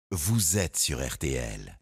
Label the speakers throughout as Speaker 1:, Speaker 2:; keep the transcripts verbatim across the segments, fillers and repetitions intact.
Speaker 1: Vous êtes sur R T L.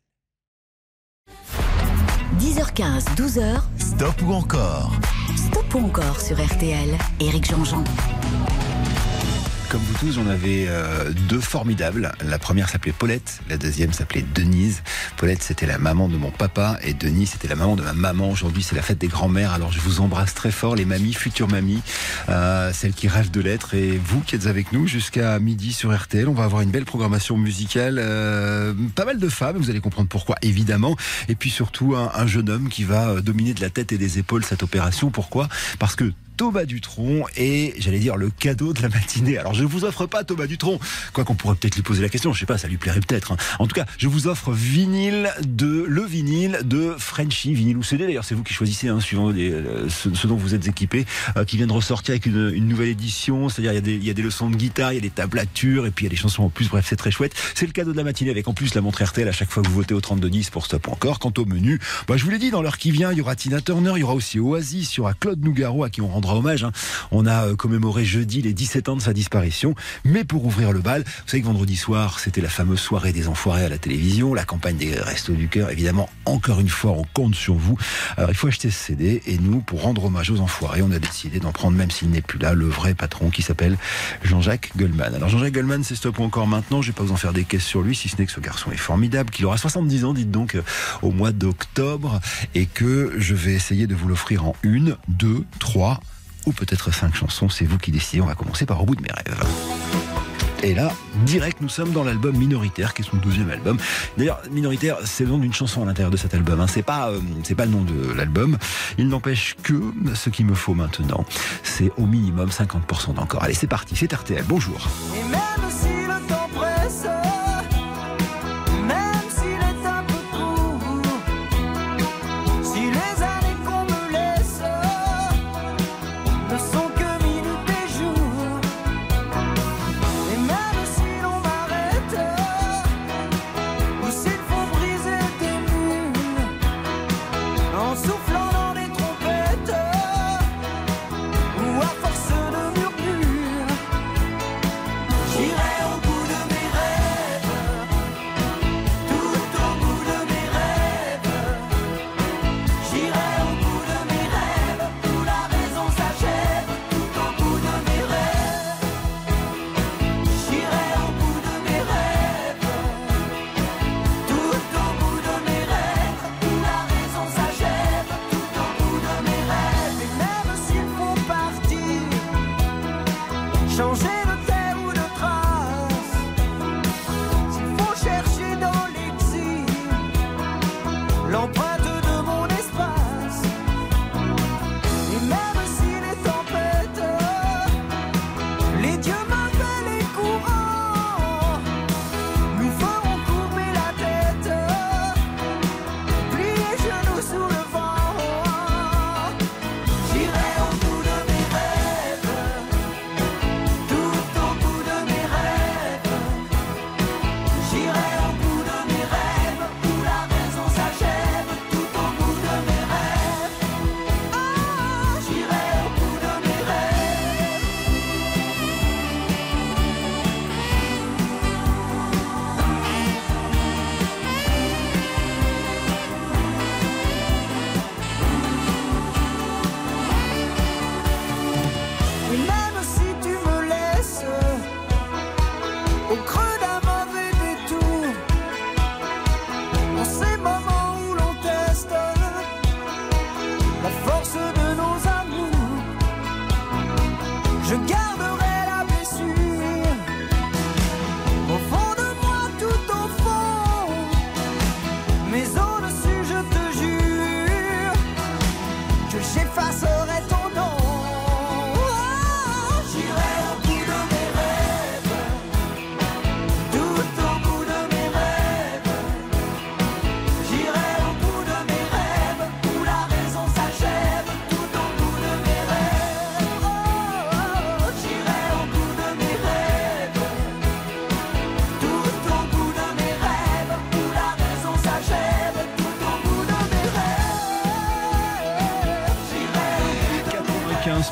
Speaker 2: dix heures quinze, douze heures.
Speaker 1: Stop ou encore?
Speaker 2: Stop ou encore sur R T L. Éric Jean-Jean.
Speaker 3: Comme vous tous, j'en avais euh, deux formidables. La première s'appelait Paulette, la deuxième s'appelait Denise. Paulette, c'était la maman de mon papa et Denise, c'était la maman de ma maman. Aujourd'hui, c'est la fête des grands-mères. Alors, je vous embrasse très fort, les mamies, futures mamies, euh, celles qui rêvent de l'être. Et vous qui êtes avec nous jusqu'à midi sur R T L, on va avoir une belle programmation musicale. Euh, pas mal de femmes, vous allez comprendre pourquoi, évidemment. Et puis surtout, un, un jeune homme qui va dominer de la tête et des épaules cette opération. Pourquoi ? Parce que Thomas Dutronc est, j'allais dire, le cadeau de la matinée. Alors, je ne vous offre pas Thomas Dutronc, quoi qu'on pourrait peut-être lui poser la question, je sais pas, ça lui plairait peut-être. Hein. En tout cas, je vous offre vinyle de, le vinyle de Frenchy, vinyle ou C D, d'ailleurs, c'est vous qui choisissez, hein, suivant les, euh, ce, ce dont vous êtes équipé, euh, qui vient de ressortir avec une, une nouvelle édition, c'est-à-dire il y a des, il y a des leçons de guitare, il y a des tablatures, et puis il y a des chansons en plus, bref, c'est très chouette. C'est le cadeau de la matinée, avec en plus la montre R T L à chaque fois que vous votez au trente-deux dix pour Stop encore. Quant au menu, bah, je vous l'ai dit, dans l'heure qui vient, il y aura Tina Turner, il y aura aussi Oasis, il y aura Claude Nougaro, à qui on rendra hommage, hein. On a commémoré jeudi les dix-sept ans de sa disparition. Mais pour ouvrir le bal, vous savez que vendredi soir, c'était la fameuse soirée des enfoirés à la télévision, la campagne des Restos du Cœur. Évidemment, encore une fois, on compte sur vous. Alors, il faut acheter ce C D. Et nous, pour rendre hommage aux enfoirés, on a décidé d'en prendre, même s'il n'est plus là, le vrai patron qui s'appelle Jean-Jacques Goldman. Alors, Jean-Jacques Goldman, c'est Stop ou encore maintenant. Je ne vais pas vous en faire des caisses sur lui, si ce n'est que ce garçon est formidable, qu'il aura soixante-dix ans, dites donc, au mois d'octobre. Et que je vais essayer de vous l'offrir en une, deux, trois... ou peut-être cinq chansons, c'est vous qui décidez. On va commencer par Au bout de mes rêves. Et là, direct, nous sommes dans l'album Minoritaire, qui est son deuxième album. D'ailleurs, Minoritaire, c'est le nom d'une chanson à l'intérieur de cet album. Hein. C'est pas, euh, c'est pas le nom de l'album. Il n'empêche que ce qu'il me faut maintenant, c'est au minimum cinquante pour cent d'encore. Allez, c'est parti, c'est R T L. Bonjour.
Speaker 4: Et même si le temps presse, même s'il est un peu court, si les années qu'on me laisse ne sont que minutes et jours, et même si l'on m'arrête, ou s'il faut briser des murs, en soufflant dans des trompettes, ou à force de murmures, j'irai au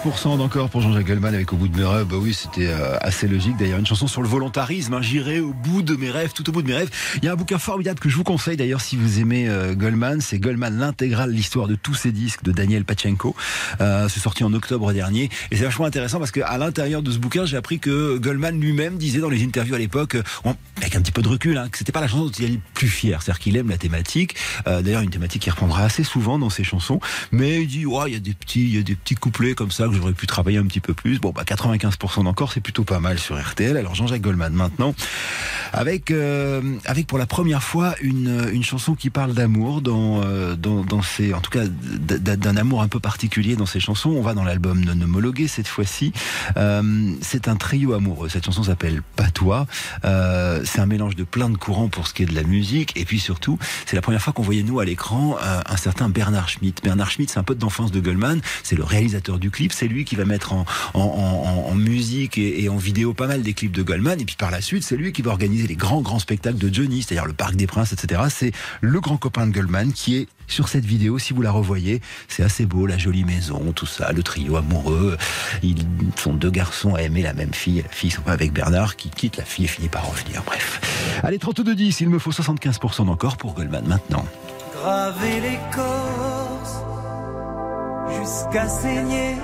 Speaker 3: pour cent d'encore pour Jean-Jacques Goldman avec Au bout de mes rêves. Bah oui, c'était euh, assez logique. D'ailleurs, une chanson sur le volontarisme. Hein. J'irai au bout de mes rêves, tout au bout de mes rêves. Il y a un bouquin formidable que je vous conseille d'ailleurs si vous aimez euh, Goldman. C'est Goldman, l'intégrale, l'histoire de tous ses disques de Daniel Pachenko. Euh, c'est sorti en octobre dernier. Et c'est vachement intéressant parce qu'à l'intérieur de ce bouquin, j'ai appris que Goldman lui-même disait dans les interviews à l'époque, on, avec un petit peu de recul, hein, que c'était pas la chanson dont il est le plus fier. C'est-à-dire qu'il aime la thématique. Euh, d'ailleurs, une thématique qu'il reprendra assez souvent dans ses chansons. Mais il dit, ouais, il y a des petits, il y a des petits couplets comme ça que j'aurais pu travailler un petit peu plus. Bon, bah, quatre-vingt-quinze pour cent d'encore, c'est plutôt pas mal sur R T L. Alors, Jean-Jacques Goldman, maintenant, avec, euh, avec pour la première fois une, une chanson qui parle d'amour dans, euh, dans, dans ses, en tout cas, d'un amour un peu particulier dans ses chansons. On va dans l'album Non homologué cette fois-ci. Euh, c'est un trio amoureux. Cette chanson s'appelle Pas toi. Euh, c'est un mélange de plein de courants pour ce qui est de la musique. Et puis surtout, c'est la première fois qu'on voyait nous à l'écran euh, un certain Bernard Schmitt. Bernard Schmitt, c'est un pote d'enfance de Goldman. C'est le réalisateur du clip. C'est lui qui va mettre en, en, en, en musique et, et en vidéo pas mal des clips de Goldman. Et puis par la suite, c'est lui qui va organiser les grands, grands spectacles de Johnny, c'est-à-dire le Parc des Princes, et cetera. C'est le grand copain de Goldman qui est sur cette vidéo. Si vous la revoyez, c'est assez beau, la jolie maison, tout ça, le trio amoureux. Ils sont deux garçons à aimer la même fille. La fille sont pas avec Bernard qui quitte la fille et finit par revenir. Bref. Allez, trente-deux dix, il me faut soixante-quinze pour cent d'encore pour Goldman maintenant.
Speaker 4: Graver l'écorce jusqu'à saigner,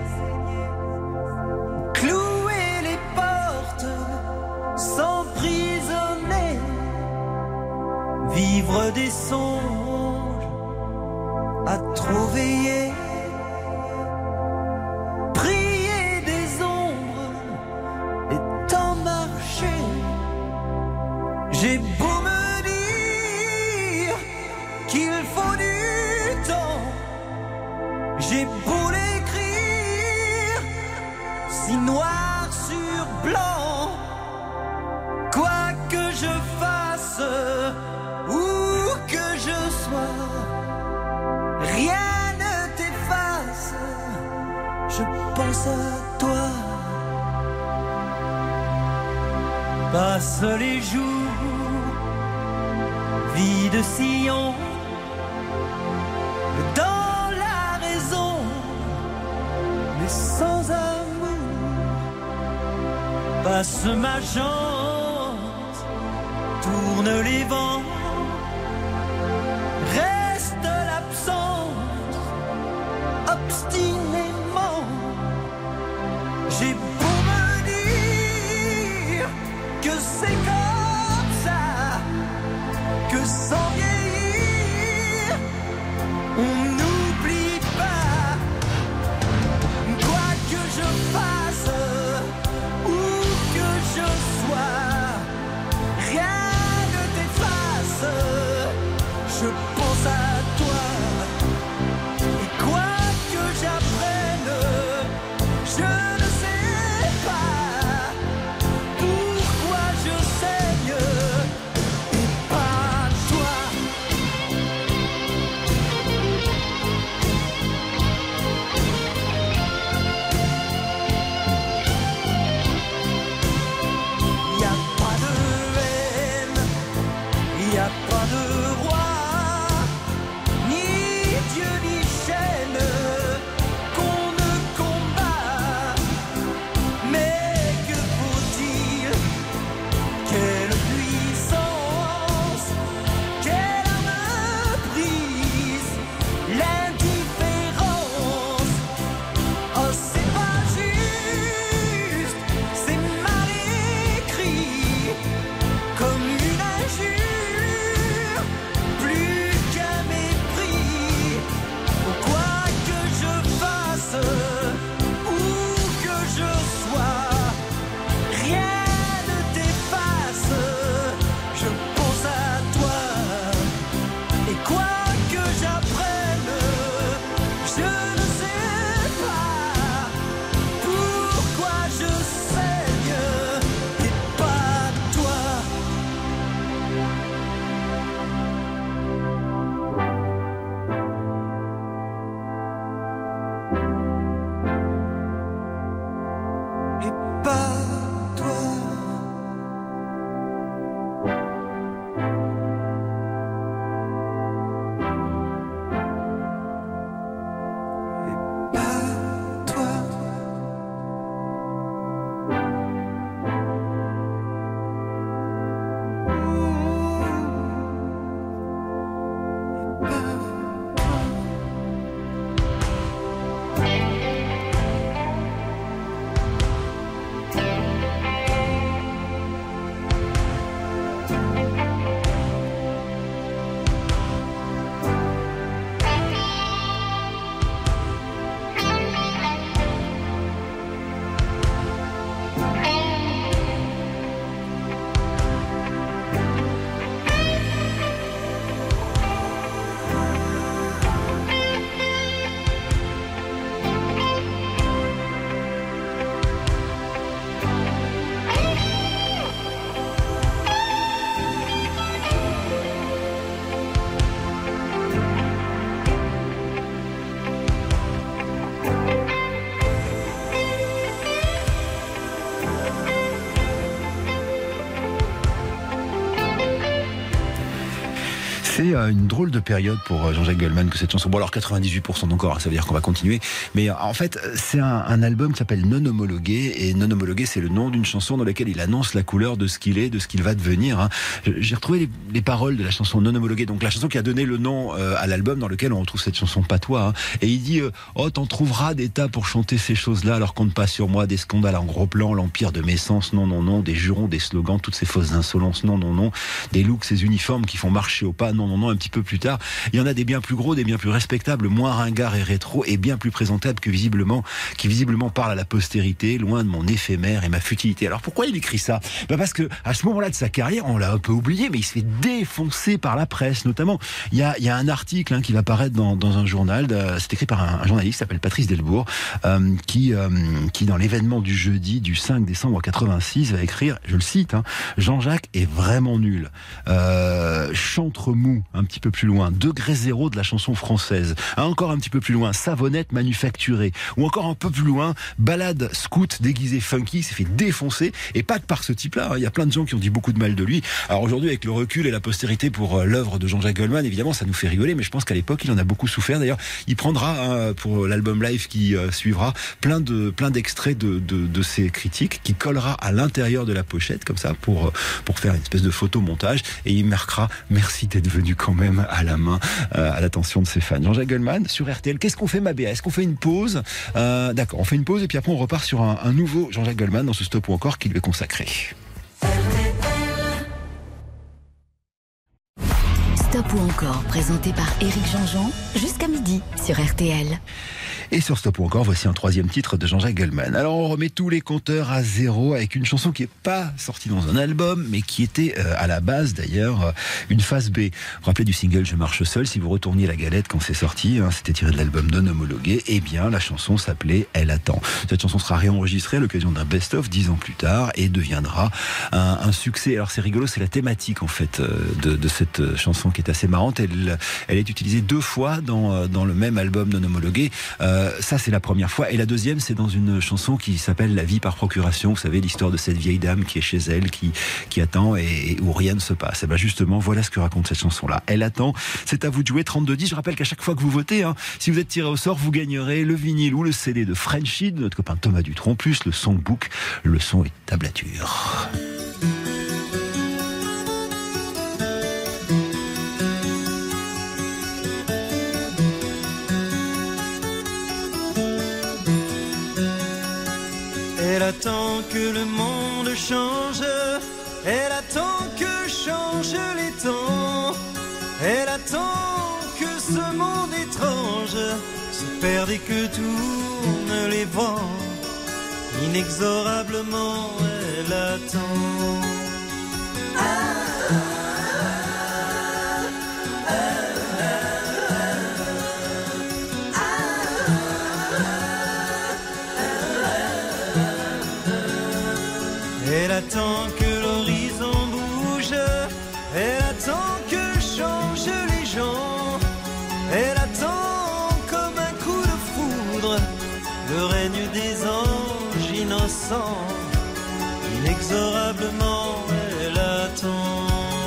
Speaker 4: clouer les portes, s'emprisonner, vivre des songes à trop veiller, prier des ombres et tant marcher. J'ai beau me dire qu'il faut du temps, j'ai beau l'écrire si noir sur blanc, quoi que je fasse, où que je sois, rien ne t'efface, je pense à toi. Passe les jours, vie de sillon, dans la raison, mais sans amour. Passe ma chance, tourne les vents, reste l'absence, obstinément. J'ai beau me dire que c'est comme ça, que sans vieillir, on n'oublie pas. Quoi que je fasse, où que je sois, rien ne t'efface,
Speaker 3: C'est euh, une drôle de période pour euh, Jean-Jacques Goldman que cette chanson. Bon alors quatre-vingt-dix-huit pour cent encore, hein, ça veut dire qu'on va continuer. Mais euh, en fait, c'est un, un album qui s'appelle Non homologué. Et Non homologué, c'est le nom d'une chanson dans laquelle il annonce la couleur de ce qu'il est, de ce qu'il va devenir. Hein. J'ai retrouvé les, les paroles de la chanson Non homologué. Donc la chanson qui a donné le nom euh, à l'album dans lequel on retrouve cette chanson patois. Hein. Et il dit euh, « Oh, t'en trouveras des tas pour chanter ces choses-là, alors compte pas sur moi, des scandales en gros plan, l'empire de mes sens, non, non, non, des jurons, des slogans, toutes ces fausses insolences, non, non, non, des looks, ces uniformes qui font marcher au pas, non, non, non, un petit peu plus tard. Il y en a des bien plus gros, des bien plus respectables, moins ringards et rétro, et bien plus présentables que visiblement, qui visiblement parlent à la postérité, loin de mon éphémère et ma futilité. » Alors pourquoi il écrit ça ? Ben parce que à ce moment-là de sa carrière, on l'a un peu oublié, mais il se fait défoncer par la presse, notamment. Il y a, il y a un article hein, qui va paraître dans, dans un journal, de, c'est écrit par un, un journaliste qui s'appelle Patrice Delbourg, euh, qui, euh, qui dans l'événement du jeudi du cinq décembre quatre-vingt-six va écrire, je le cite, hein, Jean-Jacques est vraiment nul. Euh, chantre mou, un petit peu plus loin, degré zéro de la chanson française. Hein, encore un petit peu plus loin, savonnette manufacturée. Ou encore un peu plus loin, balade scout déguisé funky, s'est fait défoncer. Et pas que par ce type-là. Hein. Il y a plein de gens qui ont dit beaucoup de mal de lui. Alors aujourd'hui, avec le recul et la postérité pour euh, l'œuvre de Jean-Jacques Goldman, évidemment, ça nous fait rigoler. Mais je pense qu'à l'époque, il en a beaucoup souffert. D'ailleurs, il prendra hein, pour l'album live qui euh, suivra plein de plein d'extraits de, de, de ses critiques qui collera à l'intérieur de la pochette comme ça pour pour faire une espèce de photomontage et il marquera merci d'être venu quand même à la main euh, à l'attention de ses fans. Jean-Jacques Goldman sur R T L. Qu'est-ce qu'on fait, ma Béa ? Est-ce qu'on fait une pause ? euh, D'accord, on fait une pause et puis après on repart sur un, un nouveau Jean-Jacques Goldman dans ce Stop ou encore qui lui est consacré.
Speaker 2: Stop ou encore, présenté par Éric Jean-Jean, jusqu'à midi sur R T L.
Speaker 3: Et sur Stop ou encore, voici un troisième titre de Jean-Jacques Goldman. Alors on remet tous les compteurs à zéro avec une chanson qui n'est pas sortie dans un album, mais qui était euh, à la base d'ailleurs euh, une phase B. Vous vous rappelez du single Je marche seul, si vous retourniez la galette quand c'est sorti, hein, c'était tiré de l'album Non homologué, eh bien la chanson s'appelait Elle attend. Cette chanson sera réenregistrée à l'occasion d'un best-of dix ans plus tard et deviendra un, un succès. Alors c'est rigolo, c'est la thématique en fait euh, de, de cette chanson qui est assez marrante. Elle, elle est utilisée deux fois dans, dans le même album Non homologué. Euh, Euh, ça c'est la première fois et la deuxième c'est dans une chanson qui s'appelle La vie par procuration, vous savez l'histoire de cette vieille dame qui est chez elle, qui, qui attend et, et où rien ne se passe. Et bien justement voilà ce que raconte cette chanson là. Elle attend, c'est à vous de jouer. Trente-deux dix. Je rappelle qu'à chaque fois que vous votez hein, si vous êtes tiré au sort vous gagnerez le vinyle ou le C D de Frenchy de notre copain Thomas Dutronc plus le songbook, le son et tablature.
Speaker 4: Elle attend que le monde change, elle attend que changent les temps, elle attend que ce monde étrange se perde et que tournent les vents. Inexorablement elle attend. Elle attend que l'horizon bouge, elle attend que changent les gens, elle attend comme un coup de foudre le règne des anges innocents. Inexorablement elle attend.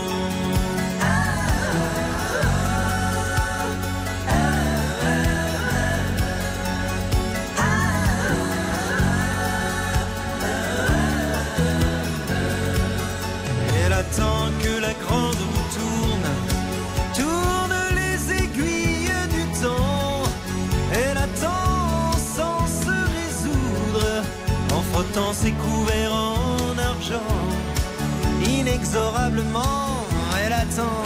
Speaker 4: Elle attend que la grande roue tourne, tourne les aiguilles du temps. Elle attend sans se résoudre, en frottant ses couverts en argent. Inexorablement, elle attend.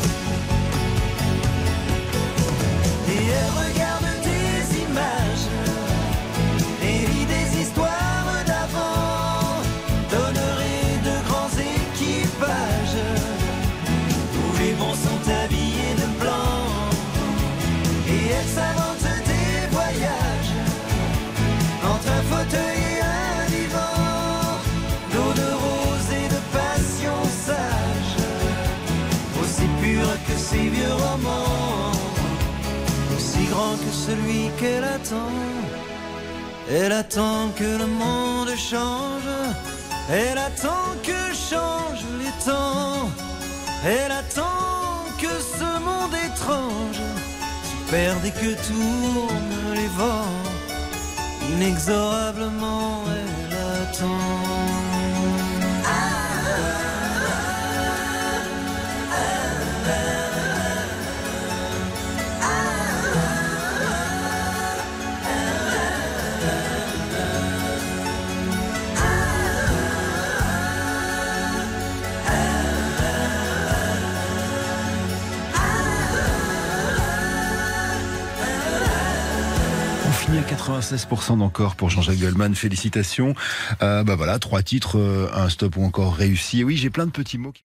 Speaker 4: Et elle regarde des images et lit des histoires d'avant. Donnerait de grands équipages où les bons sont habillés de blanc. Et elle s'invente des voyages entre un fauteuil et un divan, d'eau de rose et de passion sage, aussi pure que ces vieux romans, aussi grand que celui qu'elle attend. Elle attend que le monde change, elle attend que changent les temps, elle attend que ce faire dès que tournent les vents. Inexorablement elle attend.
Speaker 3: À quatre-vingt-seize pour cent d'encore pour Jean-Jacques Goldman, félicitations. Euh, bah voilà, trois titres, euh, un stop ou encore réussi. Et oui, j'ai plein de petits mots qui...